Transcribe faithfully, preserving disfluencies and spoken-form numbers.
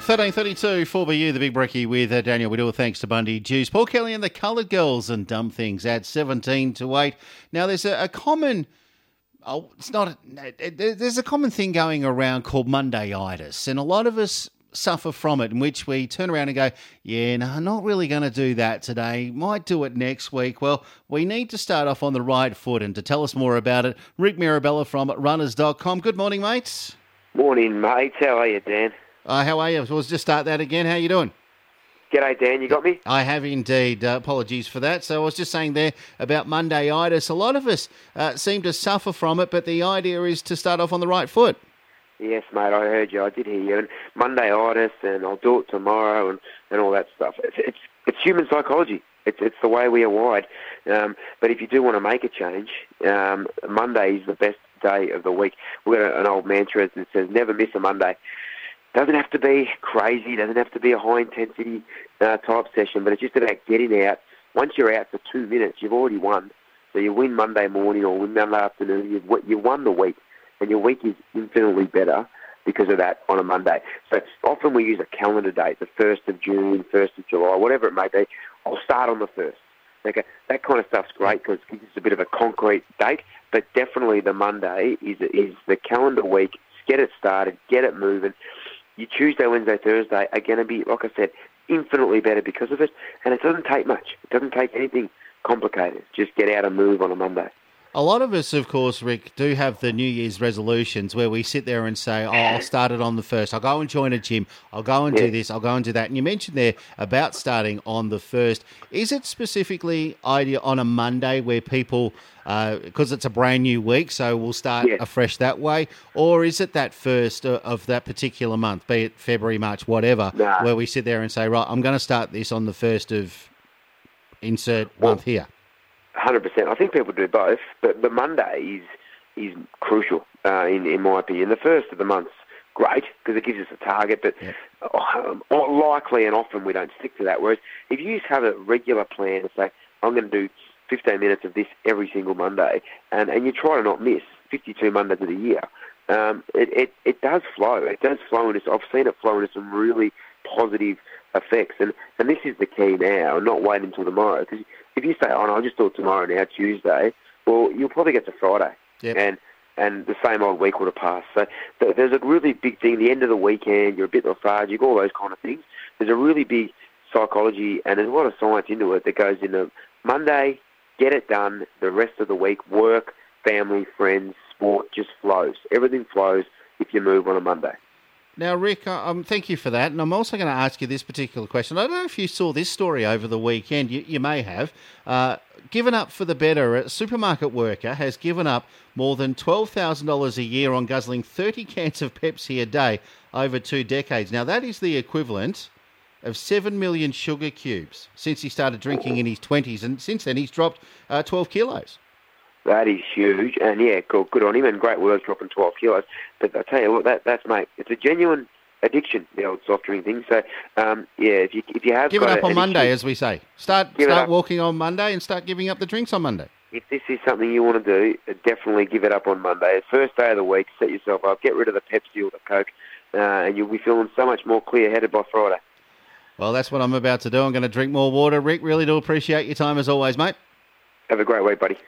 thirteen thirty-two, four B U, the Big Brekkie with uh, Daniel. We do it thanks to Bundy Juice. Paul Kelly and the Coloured Girls and Dumb Things at seventeen to eight. Now, there's a, a common... Oh, it's not... A, there's a common thing going around called Monday-itis, and a lot of us suffer from it, in which we turn around and go, yeah, no, not really going to do that today. Might do it next week. Well, we need to start off on the right foot, and to tell us more about it, Rick Mirabella from runners dot com. Good morning, mates. Morning, mates. How are you, Dan? Uh, how are you? Let's just start that again. How you doing? G'day, Dan. You got me? I have indeed. Uh, apologies for that. So I was just saying there about Monday-itis. A lot of us uh, seem to suffer from it, but the idea is to start off on the right foot. Yes, mate. I heard you. I did hear you. And Monday-itis, and I'll do it tomorrow, and, and all that stuff. It's, it's it's human psychology. It's it's the way we are wired. Um, but if you do want to make a change, um, Monday is the best day of the week. We've got an old mantra that says, never miss a Monday. Doesn't have to be crazy, doesn't have to be a high-intensity uh, type session, but it's just about getting out. Once you're out for two minutes, you've already won. So you win Monday morning or win Monday afternoon, you've, you won the week, and your week is infinitely better because of that on a Monday. So often we use a calendar date, the first of June, first of July, whatever it may be. I'll start on the first. Okay, that kind of stuff's great because it gives us a bit of a concrete date, but definitely the Monday is is the calendar week. Get it started, get it moving. Your Tuesday, Wednesday, Thursday are going to be, like I said, infinitely better because of it. And it doesn't take much. It doesn't take anything complicated. Just get out and move on a Monday. A lot of us, of course, Rick, do have the New Year's resolutions where we sit there and say, oh, I'll start it on the first. I'll go and join a gym. I'll go and yeah. do this. I'll go and do that. And you mentioned there about starting on the first. Is it specifically idea on a Monday where people, because uh, it's a brand new week, so we'll start yeah. afresh that way? Or is it that first of that particular month, be it February, March, whatever, nah. where we sit there and say, right, I'm going to start this on the first of insert well, month here? one hundred percent. I think people do both, but the Monday is is crucial, uh, in, in my opinion. The first of the month's great because it gives us a target, but yeah. um, likely and often we don't stick to that. Whereas if you just have a regular plan and say, I'm going to do fifteen minutes of this every single Monday, and, and you try to not miss fifty-two Mondays of the year, um, it, it, it does flow. It does flow into, I've seen it flow into some really positive effects, and, and this is the key now, not wait until tomorrow, because if you say, oh, no, I'll just do it tomorrow now, Tuesday, well, you'll probably get to Friday, yep. and and the same old week will have passed. So th- there's a really big thing, the end of the weekend, you're a bit lethargic, all those kind of things. There's a really big psychology, and there's a lot of science into it that goes into Monday, get it done, the rest of the week, work, family, friends, sport, just flows. Everything flows if you move on a Monday. Now, Rick, um, thank you for that. And I'm also going to ask you this particular question. I don't know if you saw this story over the weekend. You, you may have. Uh, given up for the better, a supermarket worker has given up more than twelve thousand dollars a year on guzzling thirty cans of Pepsi a day over two decades. Now, that is the equivalent of seven million sugar cubes since he started drinking in his twenties. And since then, he's dropped uh, twelve kilos. That is huge, and yeah, good, good on him, and great work dropping twelve kilos. But I tell you what, that that's mate, it's a genuine addiction, the old soft drink thing. So um, yeah, if you if you have give it got up on Monday, issue, as we say, start start walking on Monday and start giving up the drinks on Monday. If this is something you want to do, definitely give it up on Monday. First day of the week, set yourself up, get rid of the Pepsi or the Coke, uh, and you'll be feeling so much more clear-headed by Friday. Well, that's what I'm about to do. I'm going to drink more water. Rick, really do appreciate your time as always, mate. Have a great week, buddy.